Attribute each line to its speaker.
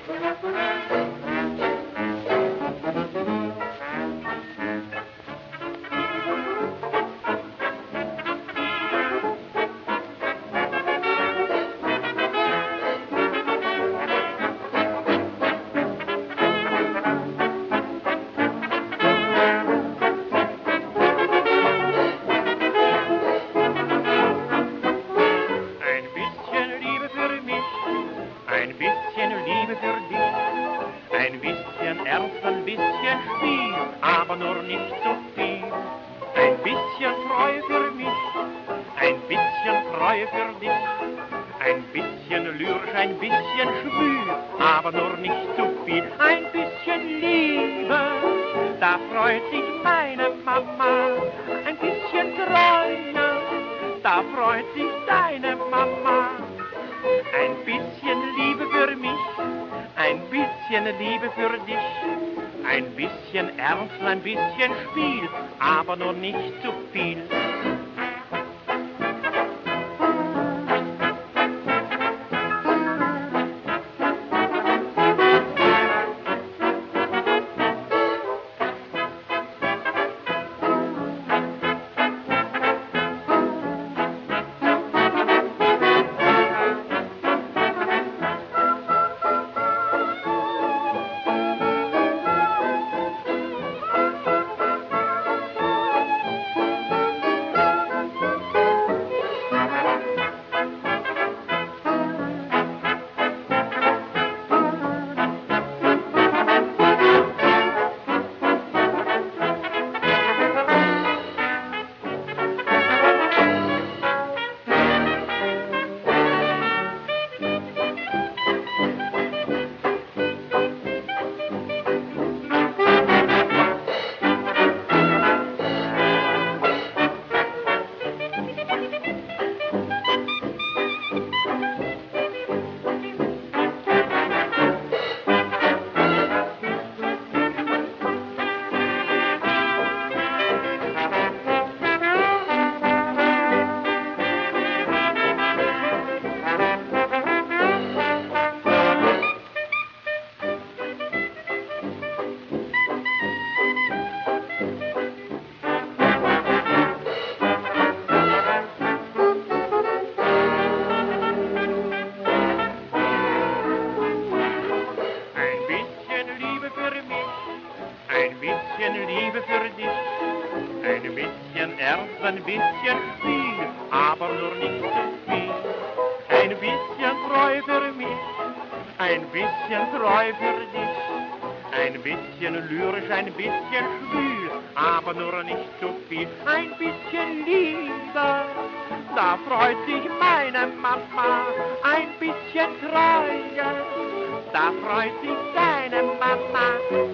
Speaker 1: Ein bisschen Liebe für dich, ein bisschen Ernst, ein bisschen Spiel, aber nur nicht zu viel. Ein bisschen Treue für mich, ein bisschen Treue für dich, ein bisschen lyrisch, ein bisschen schwül, aber nur nicht zu viel. Ein bisschen Liebe, da freut sich meine Mama, ein bisschen Treue, da freut sich deine Mama. Ein bisschen Liebe für mich, ein bisschen Liebe für dich, ein bisschen Ernst, ein bisschen Spiel, aber nur nicht zu viel. Ein bisschen Liebe für dich, ein bisschen Ernst, ein bisschen Spiel, aber nur nicht zu viel. Ein bisschen Treu für mich, ein bisschen Treu für dich, ein bisschen lyrisch, ein bisschen schwül, aber nur nicht zu viel. Ein bisschen Liebe, da freut sich meine Mama, ein bisschen Treue, da freut sich deine Mama.